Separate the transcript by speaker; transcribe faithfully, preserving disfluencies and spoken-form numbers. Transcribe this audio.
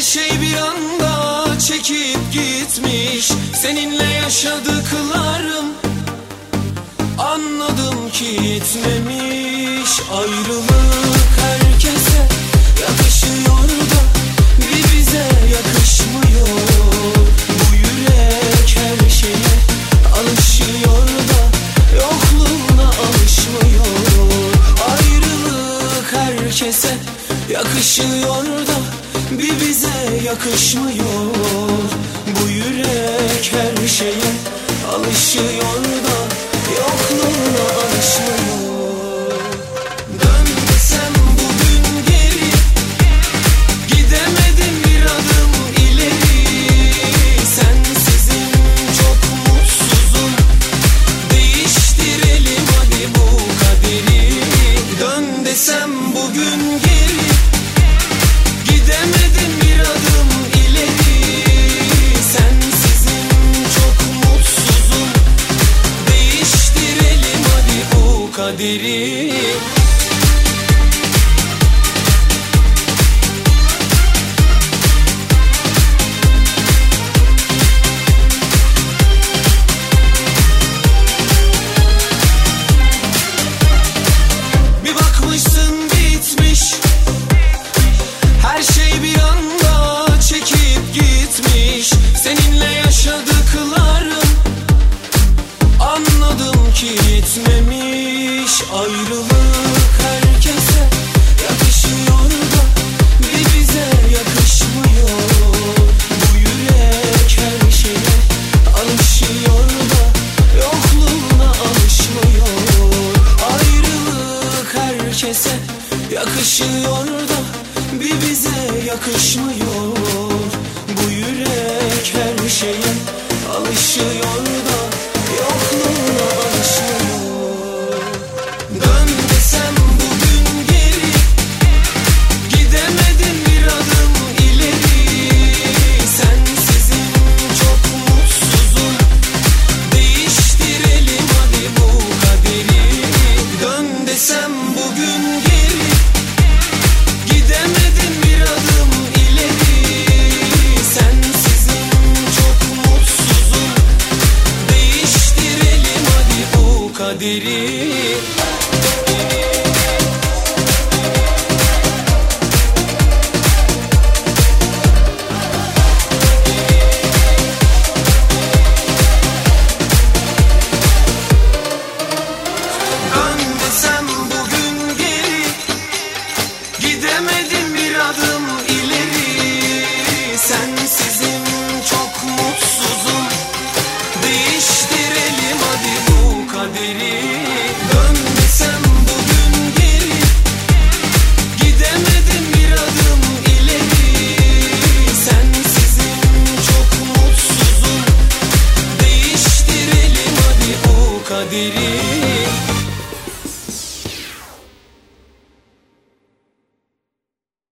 Speaker 1: şey bir anda çekip gitmiş. Seninle yaşadıklarım, anladım ki yetmemiş. Ayrılık herkese yakışıyor da bir bize yakışmıyor. Bu yürek her şeye alışıyor da yokluğuna alışmıyor. Ayrılık herkese yakışıyor da bir bize yakışmıyor. Bu yürek her şeye alışıyor da yokluğuna alışmıyor. Dön desem bugün geri, gidemedim bir adım ileri. Sensizim çok mutsuzum, değiştirelim hadi bu kaderi. Dön desem bugün geri, gidemedim bir adım ileri. Sensizim çok mutsuzum, değiştirelim hadi bu kaderi. Bir bakmışsın bitmiş, her şey bir anda çekip gitmiş. Seninle yaşadıklarım, anladım ki yetmemiş. Ayrılık herkese yakışıyor da bir bize yakışmıyor. Bu yürek her şeye alışıyor da yokluğuna alışmıyor. Ayrılık herkese yakışıyor da bir bize yakışmıyor. Bu yürek her şeye alışıyor da yokluğuna alışmıyor. Dön desem bugün geri, gidemedim bir adım ileri. Sensizim çok mutsuzum, değiştirelim hadi bu kaderi. Dön desem bugün geri, gidemedim bir adım ileri. Sensizim çok mutsuzum, değiştirelim hadi bu kaderi. Dön desem bugün geri, gidemedim bir adım ileri. Sensizim çok mutsuzum, değiştirelim hadi bu kaderi. Dön desem bugün geri, gidemedim bir adım ileri. Sensizim çok mutsuzum, değiştirelim hadi bu kaderi.